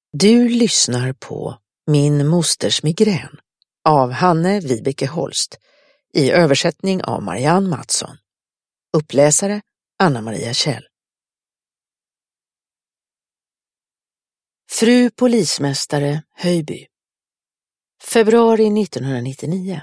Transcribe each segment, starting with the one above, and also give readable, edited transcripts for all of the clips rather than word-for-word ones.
Du lyssnar på Min mosters migrän av Hanne Vibeke Holst i översättning av Marianne Mattsson. Uppläsare Anna-Maria Kjell. Fru polismästare Höjby. Februari 1999.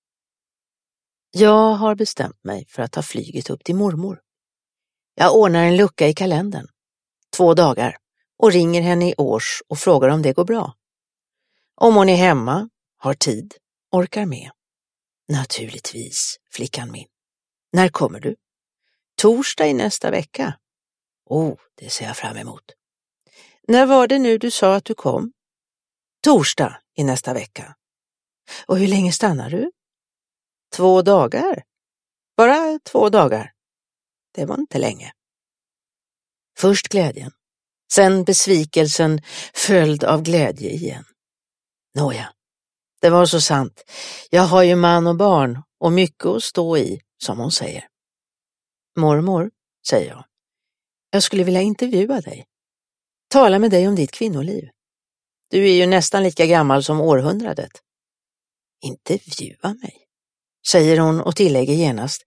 Jag har bestämt mig för att ta flyget upp till mormor. Jag ordnar en lucka i kalendern. 2 dagar. Och ringer henne i års och frågar om det går bra. Om hon är hemma, har tid, orkar med. Naturligtvis, flickan min. När kommer du? Torsdag i nästa vecka. Det ser jag fram emot. När var det nu du sa att du kom? Torsdag i nästa vecka. Och hur länge stannar du? 2 dagar. Bara 2 dagar. Det var inte länge. Först glädjen. Sen besvikelsen följd av glädje igen. Nåja, det var så sant. Jag har ju man och barn och mycket att stå i, som hon säger. Mormor, säger jag. Jag skulle vilja intervjua dig. Tala med dig om ditt kvinnoliv. Du är ju nästan lika gammal som århundradet. Intervjua mig, säger hon och tillägger genast.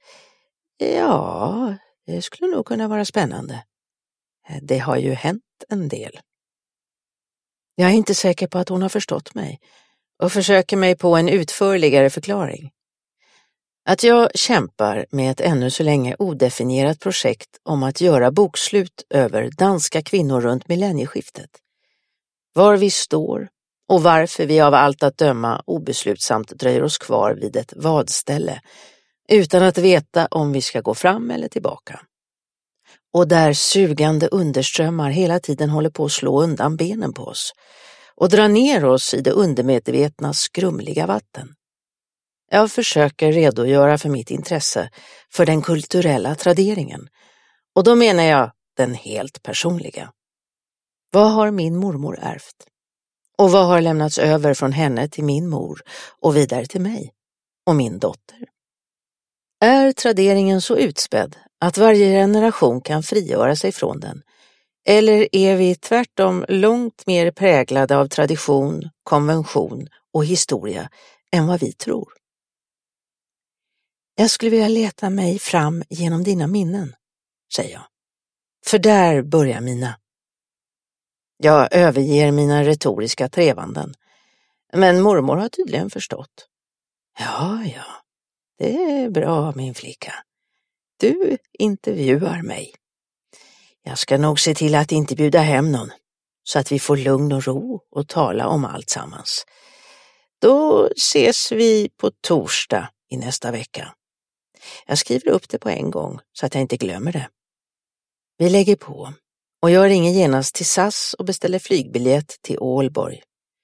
Ja, det skulle nog kunna vara spännande. Det har ju hänt en del. Jag är inte säker på att hon har förstått mig och försöker mig på en utförligare förklaring. Att jag kämpar med ett ännu så länge odefinierat projekt om att göra bokslut över danska kvinnor runt millennieskiftet. Var vi står och varför vi av allt att döma obeslutsamt dröjer oss kvar vid ett vadställe utan att veta om vi ska gå fram eller tillbaka. Och där sugande underströmmar hela tiden håller på att slå undan benen på oss och dra ner oss i det undermedvetna skrumliga vatten. Jag försöker redogöra för mitt intresse för den kulturella traderingen, och då menar jag den helt personliga. Vad har min mormor ärvt? Och vad har lämnats över från henne till min mor och vidare till mig och min dotter? Är traderingen så utspädd att varje generation kan frigöra sig från den? Eller är vi tvärtom långt mer präglade av tradition, konvention och historia än vad vi tror? Jag skulle vilja leta mig fram genom dina minnen, säger jag. För där börjar mina. Jag överger mina retoriska trevanden. Men mormor har tydligen förstått. Ja, det är bra, min flicka. Du intervjuar mig. Jag ska nog se till att inte bjuda hem någon, så att vi får lugn och ro och tala om allt sammans. Då ses vi på torsdag i nästa vecka. Jag skriver upp det på en gång så att jag inte glömmer det. Vi lägger på och jag ringer genast till SAS och beställer flygbiljett till Ålborg.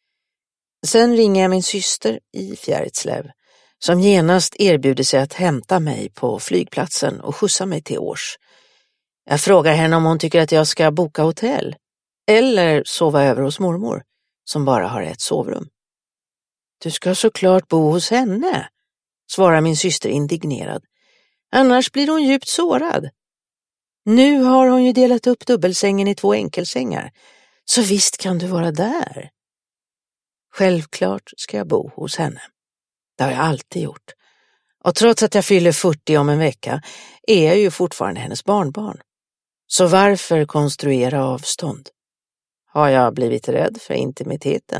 Sen ringer jag min syster i Fjäritslöv som genast erbjuder sig att hämta mig på flygplatsen och skjutsa mig till Års. Jag frågar henne om hon tycker att jag ska boka hotell eller sova över hos mormor som bara har ett sovrum. Du ska såklart bo hos henne, svarar min syster indignerad. Annars blir hon djupt sårad. Nu har hon ju delat upp dubbelsängen i 2 enkelsängar, så visst kan du vara där. Självklart ska jag bo hos henne. Det har jag alltid gjort. Och trots att jag fyller 40 om en vecka är jag ju fortfarande hennes barnbarn. Så varför konstruera avstånd? Har jag blivit rädd för intimiteten?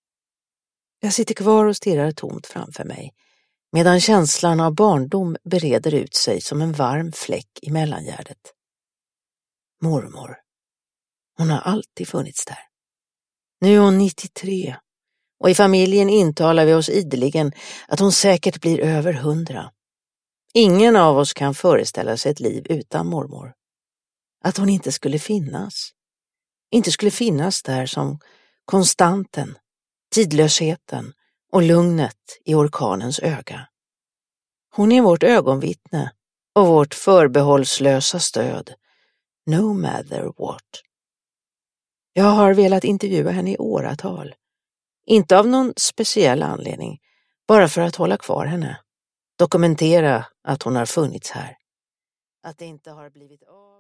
Jag sitter kvar och stirrar tomt framför mig, medan känslan av barndom bereder ut sig som en varm fläck i mellangärdet. Mormor. Hon har alltid funnits där. Nu är hon 93 och i familjen intalar vi oss ideligen att hon säkert blir över 100. Ingen av oss kan föreställa sig ett liv utan mormor. Att hon inte skulle finnas. Inte skulle finnas där som konstanten, tidlösheten och lugnet i orkanens öga. Hon är vårt ögonvittne och vårt förbehållslösa stöd, no matter what. Jag har velat intervjua henne i åratal. Inte av någon speciell anledning, bara för att hålla kvar henne. Dokumentera att hon har funnits här. Att det inte har blivit av.